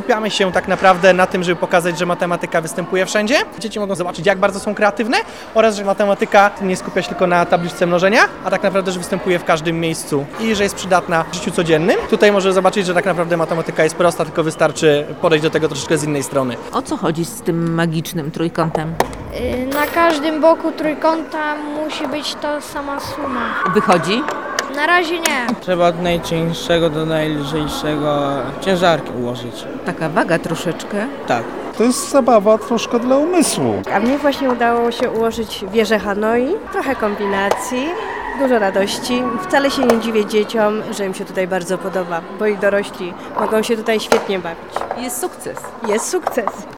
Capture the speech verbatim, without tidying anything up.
skupiamy się tak naprawdę na tym, żeby pokazać, że matematyka występuje wszędzie. Dzieci mogą zobaczyć, jak bardzo są kreatywne oraz, że matematyka nie skupia się tylko na tabliczce mnożenia, a tak naprawdę, że występuje w każdym miejscu i że jest przydatna w życiu codziennym. Tutaj może zobaczyć, że tak naprawdę matematyka jest prosta, tylko wystarczy podejść do tego troszeczkę z innej strony. O co chodzi z tym magicznym trójkątem? Na każdym boku trójkąta musi być ta sama suma. Wychodzi? Na razie nie. Trzeba od najcieńszego do najlżejszego ciężarki ułożyć. Taka waga troszeczkę. Tak. To jest zabawa troszkę dla umysłu. A mnie właśnie udało się ułożyć wieżę Hanoi, trochę kombinacji, dużo radości. Wcale się nie dziwię dzieciom, że im się tutaj bardzo podoba, bo i dorośli mogą się tutaj świetnie bawić. Jest sukces. Jest sukces.